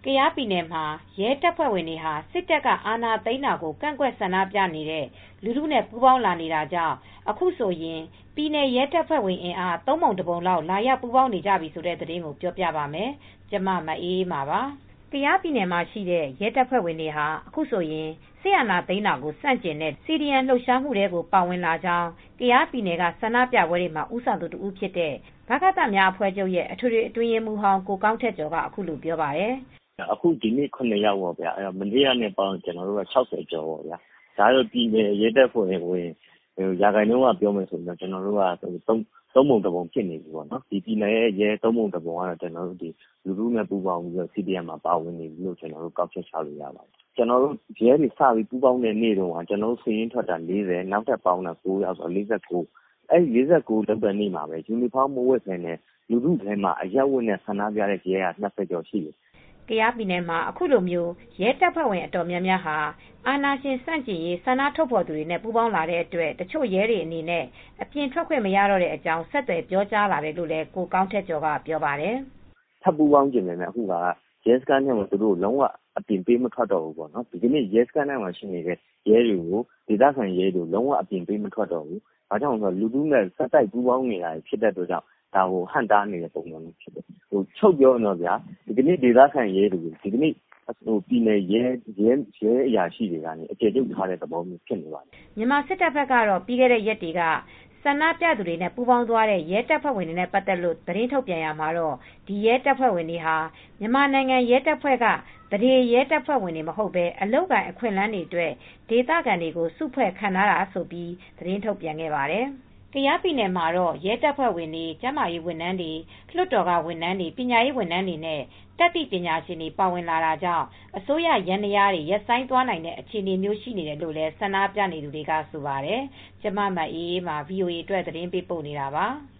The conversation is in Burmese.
ကယားပြည်နယ်မှာရဲတပ်ဖွဲ့ဝင်တွေဟာစစ်တပ်ကအာဏာသိမ်းတာကိုကန့်ကွက်ဆန္ဒပြနေတဲ့လူထုနဲ့ပူးပေါင်းလာနေတာကြောင့်အခုဆိုရင်ပြည်နယ်ရဲတပ်ဖွဲ့ဝင်အင်အား3ပုံ1ပုံလောက်လာရောက်ပူးပေါင်းနေကြပြီဆိုတဲ့သတင်းကိုပြောပြပါမယ်။ကျမမအေးအေးမာပါ။ကယားပြည်နယ်မှာရှိတဲ့ရဲတပ်ဖွဲ့ဝင်တွေဟာအခုဆိုရင်စစ်အာဏာသိမ်းတာကိုစန့်ကျင်တဲ့ CDM လှုပ်ရှားမှုတွေကိုပါဝင်လာကြောင်းကယားပြည်နယ်ကဆန္ဒပြပွဲတွေမှာဦးဆောင်သူတဦးဖြစ်တဲ့ဗကသများအဖွဲ့ချုပ်ရဲ့အထွေထွေအတွင်းရေးမှူးဟောင်းကိုကောင်းထက်ကျော်ကအခုလိုပြောပါတယ်။အခုဒီနေ့9ယောက်ပေါ့ဗျာ။မနေ့ကနဲ့ပေါင်းကျွန်တော်တို့က60ကျော်ပေါ့ဗျာ။ဒါတော့ပြည်နယ်ရဲတပ်ဖွဲ့ဝင်ရာခိုင်နှုန်းကပြောမယ်ဆိုရင်ကျွန်တော်တို့ကသုံးပုံတစ်ပုံဖြစ်နေပြီပေါ့နော်။ဒီပြည်နယ်ရဲ့ရဲသုံးပုံတစ်ပုံကတော့ကျွန်တော်တို့ဒီလူထုနဲ့ပူးပေါင်းပြီးတော့ CDM မှာပါဝင်နေပြီလို့ကျွန်တော်တို့ကောက်ချက်ချလို့ရပါတယ်။ကျွန်တော်တို့ရဲတွေစပြီးပူးပေါင်းတဲ့နေ့တုန်းကကျွန်တော်တို့စရင်းထွက်တာ40နောက်ထပ်ပေါင်းတာ9ယောက်ဆို49အဲဒီ49လောက်တဲ့နေ့မှာပဲယူနီဖောင်းမဝတ်ဘဲနဲ့လူထုထဲမှာအရက်ဝတ်နဲ့ဆန္ဒပြတဲ့ရဲက20ကျော်ရှိတယ်။ကယားပြည်နယ်မှာအခုလိုမျိုးရဲတပ်ဖွဲ့ဝင်အတော်များများဟာအာဏာရှင်ဆန့်ကျင်ရေးဆန္ဒထုတ်ဖော်သူတွေနဲ့ပူးပေါင်းလာတဲ့အတွက်တချို့ရဲတွေအနေနဲ့အပြင်ထွက်ခွင့်မရတော့တဲ့အကြောင်းဆက်သွယ်ပြောကြားလာတယ်လို့လည်းကိုကောင်းထက်ကျော်ကပြောပါတယ်။ထပ်ပူးပေါင်းခြင်းနဲ့အခုကရဲစခန်းထဲမှာသူတို့လုံးဝအပြင်ပေးမထွက်တော့ဘူးပေါ့နော်။ဒီကနေ့ရဲစခန်းထဲမှာရှိနေတဲ့ရဲတွေကိုဒေသခံရဲတွေလုံးဝအပြင်ပေးမထွက်တော့ဘူး။ဘာကြောင့်လဲဆိုတော့လူထုနဲ့ဆက်တိုက်ပူးပေါင်းနေတာဖြစ်တဲ့အတွက်ကြောင့်ဒါကိုဟန့်တားနေတဲ့ပုံစံမျိုးဖြစ်တယ်။ချုပ်ပြောတော့ဗျာဒီကနေ့ဒေသခံရဲတွေဒီကနေ့ပြည်နယ်ရဲအရာရှိတွေကနေအကျေကျုပ်ထားတဲ့သဘောမျိုးဖြစ်နေပါတယ်။မြန်မာစစ်တပ်ဘက်ကတော့ပြီးခဲ့တဲ့ရက်တွေကဆန္ဒပြသူတွေနဲ့ပူးပေါင်းသွားတဲ့ရဲတပ်ဖွဲ့ဝင်တွေနဲ့ပတ်သက်လို့သတင်းထုတ်ပြန်ရမှာတော့ဒီရဲတပ်ဖွဲ့ဝင်တွေဟာမြန်မာနိုင်ငံရဲတပ်ဖွဲ့ကတရေရဲတပ်ဖွဲ့ဝင်တွေမဟုတ်ဘဲအလုပ်ကိုင်အခွင့်အလမ်းတွေအတွက်ဒေသခံတွေကိုစုဖွဲ့ခန့်ထားတာဆိုပြီးသတင်းထုတ်ပြန်ခဲ့ပါတယ်။ကယားပြည်နယ်မှာတော့ရဲတပ်ဖွဲ့ဝင်တွေကျန်းမာရေးဝန်ထမ်းတွေလွှတ်တော်ကဝန်ထမ်းတွေပညာရေးဝန်ထမ်းတွေနဲ့တတ်သိပညာရှင်တွေပါဝင်လာတာကြောင့်အစိုးရယန္တရားတွေရပ်ဆိုင်းသွားနိုင်တဲ့အခြေအနေမျိုးရှိနေတယ်လို့လည်းဆန္ဒပြနေသူတွေကဆိုပါတယ်။ကျမမအေးအေးမာ VOA အတွက်သတင်းပေးပို့နေတာပါ။